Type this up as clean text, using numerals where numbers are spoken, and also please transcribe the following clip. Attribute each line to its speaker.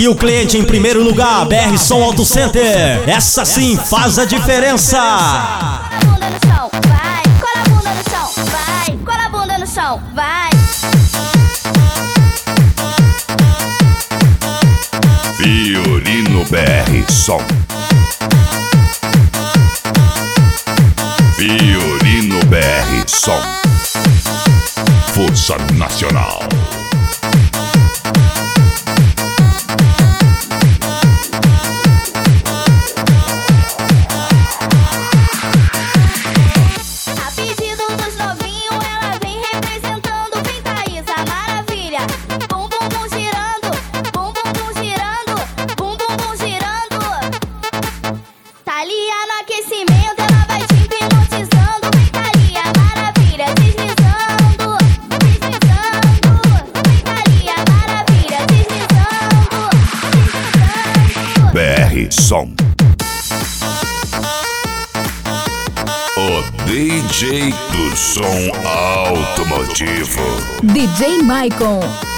Speaker 1: aqui o cliente em primeiro lugar, BR Som Auto Center. Essa sim faz a diferença.
Speaker 2: Cola a bunda no chão, vai. Cola a bunda no chão, vai. Cola a bunda no chão, vai.
Speaker 3: Fiorino BR Som. Fiorino BR Som. Força Nacional.
Speaker 2: A pedido dos novinhos, ela vem representando. Vem Thaís, a maravilha. Bum bum bum girando, bum bum bum girando, bum bum bum girando. Thalia no aquecimento, ela vai te hipnotizando. Vem Thalia, maravilha, deslizando, deslizando. Vem Thalia, maravilha, deslizando, deslizando.
Speaker 3: BR Som. O DJ do som automotivo.
Speaker 4: DJ Maicon.